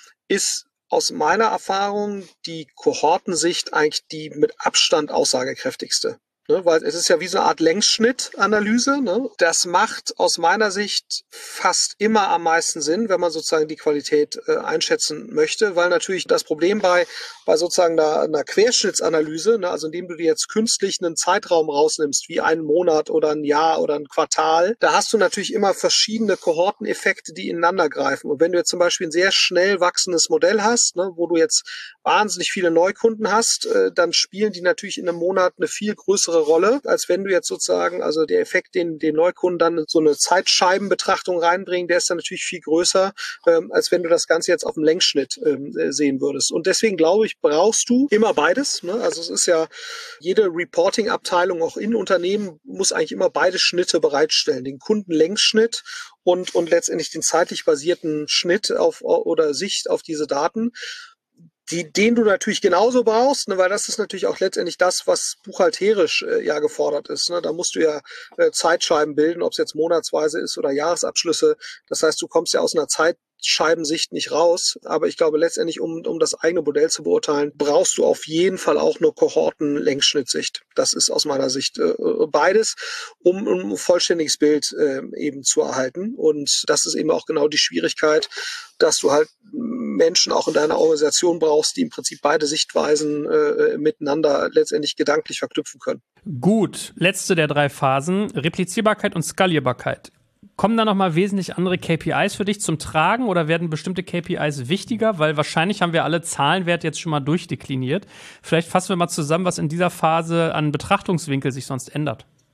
Speaker 3: ist aus meiner Erfahrung die Kohortensicht eigentlich die mit Abstand aussagekräftigste. Ne, weil es ist ja wie so eine Art Längsschnittanalyse. Ne? Das macht aus meiner Sicht fast immer am meisten Sinn, wenn man sozusagen die Qualität äh, einschätzen möchte, weil natürlich das Problem bei, bei sozusagen einer, einer Querschnittsanalyse, ne, also indem du dir jetzt künstlich einen Zeitraum rausnimmst, wie einen Monat oder ein Jahr oder ein Quartal, da hast du natürlich immer verschiedene Kohorteneffekte, die ineinander greifen. Und wenn du jetzt zum Beispiel ein sehr schnell wachsendes Modell hast, ne, wo du jetzt wahnsinnig viele Neukunden hast, äh, dann spielen die natürlich in einem Monat eine viel größere Rolle, als wenn du jetzt sozusagen, also der Effekt, den den Neukunden dann in so eine Zeitscheibenbetrachtung reinbringen, der ist dann natürlich viel größer, ähm, als wenn du das Ganze jetzt auf dem Längsschnitt ähm, sehen würdest. Und deswegen glaube ich, brauchst du immer beides. Ne? Also es ist ja, jede Reporting-Abteilung auch in Unternehmen muss eigentlich immer beide Schnitte bereitstellen. Den Kundenlängsschnitt und und letztendlich den zeitlich basierten Schnitt auf oder Sicht auf diese Daten. Die, den du natürlich genauso brauchst, ne, weil das ist natürlich auch letztendlich das, was buchhalterisch äh, ja gefordert ist. Ne. Da musst du ja äh, Zeitscheiben bilden, ob es jetzt monatsweise ist oder Jahresabschlüsse. Das heißt, du kommst ja aus einer Zeitscheibensicht nicht raus. Aber ich glaube letztendlich, um, um das eigene Modell zu beurteilen, brauchst du auf jeden Fall auch eine Kohorten-Längsschnittsicht. Das ist aus meiner Sicht äh, beides, um, um ein vollständiges Bild äh, eben zu erhalten. Und das ist eben auch genau die Schwierigkeit, dass du halt Menschen auch in deiner Organisation brauchst, die im Prinzip beide Sichtweisen äh, miteinander letztendlich gedanklich verknüpfen können.
Speaker 2: Gut, letzte der drei Phasen, Replizierbarkeit und Skalierbarkeit. Kommen da nochmal wesentlich andere K P Is für dich zum Tragen oder werden bestimmte K P Is wichtiger? Weil wahrscheinlich haben wir alle Zahlenwerte jetzt schon mal durchdekliniert. Vielleicht fassen wir mal zusammen, was in dieser Phase an Betrachtungswinkel sich sonst ändert.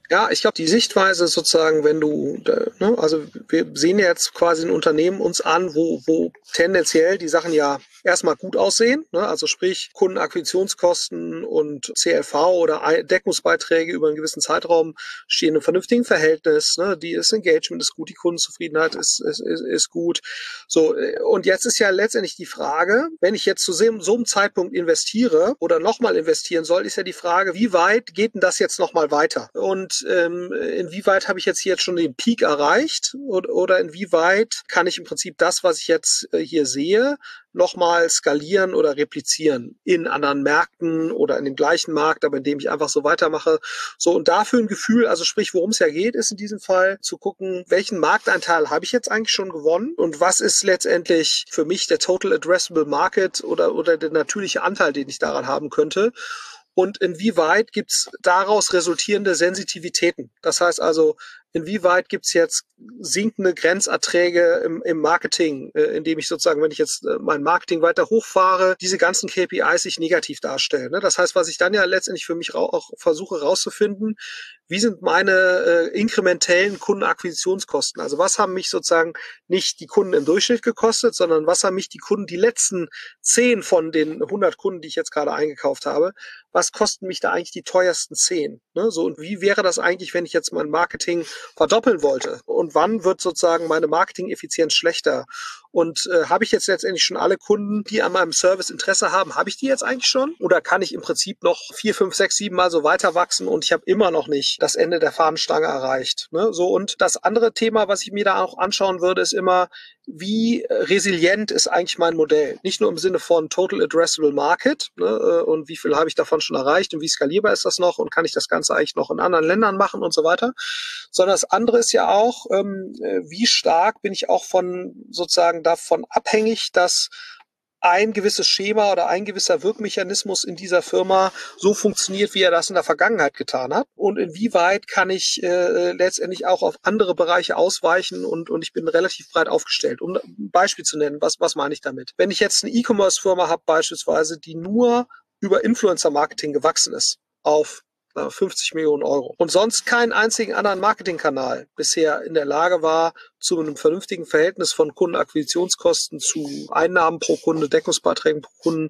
Speaker 3: Ja, ich glaube, die Sichtweise sozusagen, wenn du, ne, also wir sehen ja jetzt quasi ein Unternehmen uns an, wo, wo tendenziell die Sachen ja erstmal gut aussehen, ne, also sprich Kundenakquisitionskosten und C L V oder Deckungsbeiträge über einen gewissen Zeitraum stehen in einem vernünftigen Verhältnis, ne, die, das Engagement ist gut, die Kundenzufriedenheit ist, ist, ist, ist gut. So, und jetzt ist ja letztendlich die Frage, wenn ich jetzt zu so einem Zeitpunkt investiere oder nochmal investieren soll, ist ja die Frage, wie weit geht denn das jetzt nochmal weiter? Und ähm, inwieweit habe ich jetzt hier jetzt schon den Peak erreicht oder, oder inwieweit kann ich im Prinzip das, was ich jetzt äh, hier sehe, nochmal skalieren oder replizieren in anderen Märkten oder in dem gleichen Markt, aber indem ich einfach so weitermache. So, und dafür ein Gefühl, also sprich, worum es ja geht, ist in diesem Fall zu gucken, welchen Markteinteil habe ich jetzt eigentlich schon gewonnen und was ist letztendlich für mich der Total Addressable Market oder, oder der natürliche Anteil, den ich daran haben könnte. Und inwieweit gibt's daraus resultierende Sensitivitäten? Das heißt also, inwieweit gibt's jetzt sinkende Grenzerträge im, im Marketing, äh, indem ich sozusagen, wenn ich jetzt äh, mein Marketing weiter hochfahre, diese ganzen K P Is sich negativ darstellen. Ne? Das heißt, was ich dann ja letztendlich für mich auch versuche rauszufinden, wie sind meine äh, inkrementellen Kundenakquisitionskosten? Also was haben mich sozusagen nicht die Kunden im Durchschnitt gekostet, sondern was haben mich die Kunden, die letzten zehn von den hundert Kunden, die ich jetzt gerade eingekauft habe, was kosten mich da eigentlich die teuersten zehn? Ne? So, und wie wäre das eigentlich, wenn ich jetzt mein Marketing verdoppeln wollte? Und wann wird sozusagen meine Marketing-Effizienz schlechter? Und äh, habe ich jetzt letztendlich schon alle Kunden, die an meinem Service Interesse haben, habe ich die jetzt eigentlich schon? Oder kann ich im Prinzip noch vier, fünf, sechs, sieben Mal so weiter wachsen und ich habe immer noch nicht das Ende der Fahnenstange erreicht? Ne? So, und das andere Thema, was ich mir da auch anschauen würde, ist immer, wie resilient ist eigentlich mein Modell? Nicht nur im Sinne von Total Addressable Market, ne, und wie viel habe ich davon schon erreicht und wie skalierbar ist das noch und kann ich das Ganze eigentlich noch in anderen Ländern machen und so weiter, sondern das andere ist ja auch, ähm, wie stark bin ich auch von sozusagen davon abhängig, dass ein gewisses Schema oder ein gewisser Wirkmechanismus in dieser Firma so funktioniert, wie er das in der Vergangenheit getan hat. Und inwieweit kann ich äh, letztendlich auch auf andere Bereiche ausweichen und, und ich bin relativ breit aufgestellt. Um ein Beispiel zu nennen, was, was meine ich damit? Wenn ich jetzt eine E-Commerce-Firma habe beispielsweise, die nur über Influencer-Marketing gewachsen ist auf fünfzig Millionen Euro und sonst keinen einzigen anderen Marketingkanal bisher in der Lage war, zu einem vernünftigen Verhältnis von Kundenakquisitionskosten zu Einnahmen pro Kunde, Deckungsbeiträgen pro Kunden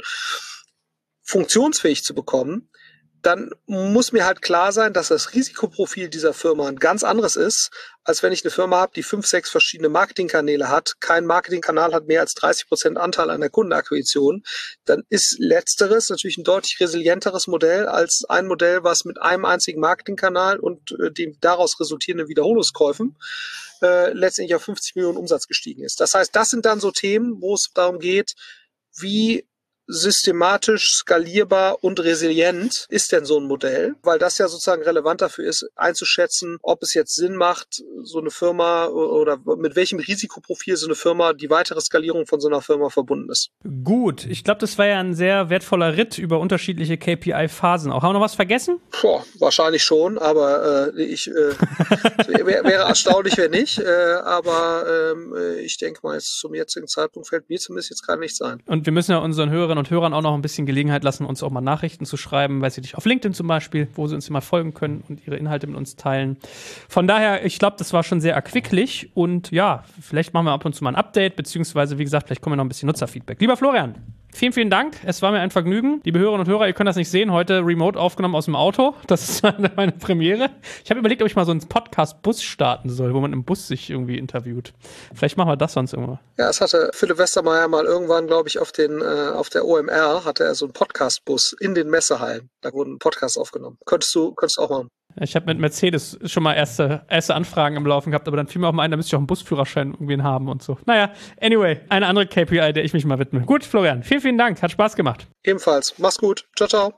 Speaker 3: funktionsfähig zu bekommen, dann muss mir halt klar sein, dass das Risikoprofil dieser Firma ein ganz anderes ist, als wenn ich eine Firma habe, die fünf, sechs verschiedene Marketingkanäle hat. Kein Marketingkanal hat mehr als dreißig Prozent Anteil an der Kundenakquisition. Dann ist letzteres natürlich ein deutlich resilienteres Modell als ein Modell, was mit einem einzigen Marketingkanal und äh, den daraus resultierenden Wiederholungskäufen äh, letztendlich auf fünfzig Millionen Umsatz gestiegen ist. Das heißt, das sind dann so Themen, wo es darum geht, wie systematisch, skalierbar und resilient ist denn so ein Modell? Weil das ja sozusagen relevant dafür ist, einzuschätzen, ob es jetzt Sinn macht, so eine Firma oder mit welchem Risikoprofil so eine Firma, die weitere Skalierung von so einer Firma verbunden ist.
Speaker 2: Gut, ich glaube, das war ja ein sehr wertvoller Ritt über unterschiedliche K P I-Phasen. Auch haben wir noch was vergessen?
Speaker 3: Boah, wahrscheinlich schon, aber äh, ich äh, wär, wäre erstaunlich, wenn nicht. Äh, aber äh, ich denke mal, jetzt zum jetzigen Zeitpunkt fällt mir zumindest jetzt gerade nichts ein.
Speaker 2: Und wir müssen ja unseren Hörern und Hörern auch noch ein bisschen Gelegenheit lassen, uns auch mal Nachrichten zu schreiben, weiß ich nicht, auf LinkedIn zum Beispiel, wo sie uns immer folgen können und ihre Inhalte mit uns teilen. Von daher, ich glaube, das war schon sehr erquicklich und ja, vielleicht machen wir ab und zu mal ein Update, beziehungsweise, wie gesagt, vielleicht kommen wir noch ein bisschen Nutzerfeedback. Lieber Florian, vielen, vielen Dank. Es war mir ein Vergnügen. Liebe Hörerinnen und Hörer, ihr könnt das nicht sehen, heute remote aufgenommen aus dem Auto. Das ist meine Premiere. Ich habe überlegt, ob ich mal so einen Podcast-Bus starten soll, wo man im Bus sich irgendwie interviewt. Vielleicht machen wir das sonst irgendwann.
Speaker 3: Ja, es hatte Philipp Westermeier mal irgendwann, glaube ich, auf den äh, auf der O M R hatte er so einen Podcast-Bus in den Messehallen. Da wurden Podcasts aufgenommen. Könntest du, könntest du auch machen.
Speaker 2: Ich habe mit Mercedes schon mal erste, erste Anfragen im Laufen gehabt, aber dann fiel mir auch mal ein, da müsste ich auch einen Busführerschein irgendwie haben und so. Naja, anyway, eine andere K P I, der ich mich mal widme. Gut, Florian, vielen, vielen Dank. Hat Spaß gemacht.
Speaker 3: Ebenfalls. Mach's gut. Ciao, ciao.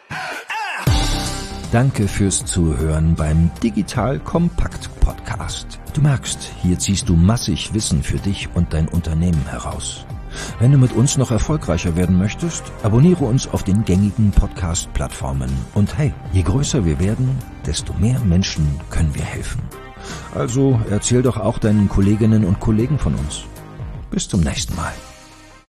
Speaker 1: Danke fürs Zuhören beim Digital Kompakt Podcast. Du merkst, hier ziehst du massig Wissen für dich und dein Unternehmen heraus. Wenn du mit uns noch erfolgreicher werden möchtest, abonniere uns auf den gängigen Podcast-Plattformen. Und hey, je größer wir werden, desto mehr Menschen können wir helfen. Also erzähl doch auch deinen Kolleginnen und Kollegen von uns. Bis zum nächsten Mal.